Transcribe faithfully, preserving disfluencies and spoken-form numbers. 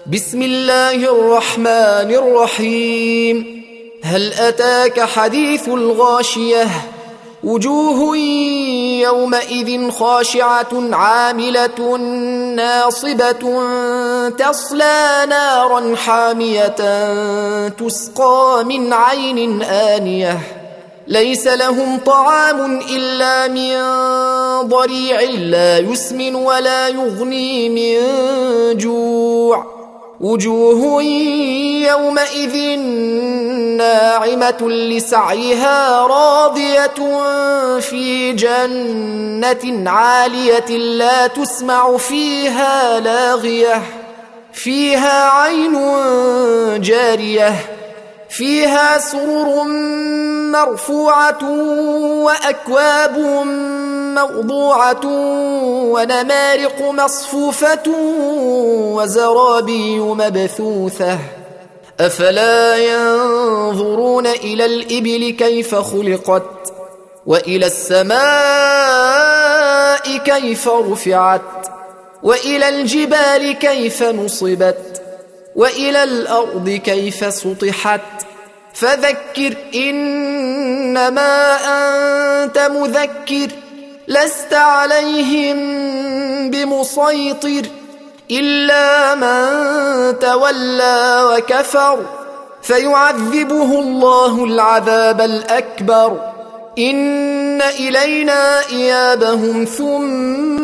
بسم الله الرحمن الرحيم. هل أتاك حديث الغاشية؟ وجوه يومئذ خاشعة عاملة ناصبة تصلى نارا حامية تسقى من عين آنية ليس لهم طعام إلا من ضريع لا يسمن ولا يغني من جوع. وجوه يومئذ ناعمة لسعيها راضية في جنة عالية لا تسمع فيها لاغية فيها عين جارية فيها سرر مرفوعة وأكواب موضوعة ونمارق مصفوفة وزرابي مبثوثة أفلا ينظرون إلى الإبل كيف خلقت وإلى السماء كيف رفعت وإلى الجبال كيف نصبت وإلى الأرض كيف سطحت فذكر إنما أنت مذكر لست عليهم بمسيطر إلا من تولى وكفر فيعذبه الله العذاب الأكبر إن إلينا إيابهم ثم